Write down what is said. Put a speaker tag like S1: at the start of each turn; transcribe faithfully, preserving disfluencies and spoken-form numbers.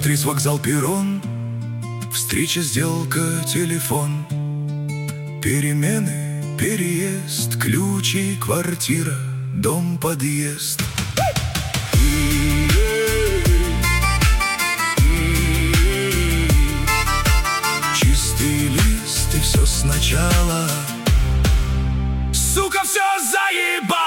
S1: Матрис, вокзал, перрон, встреча, сделка, телефон, перемены, переезд, ключи, квартира, дом, подъезд. Чистый лист, и все сначала. Сука, все заебал.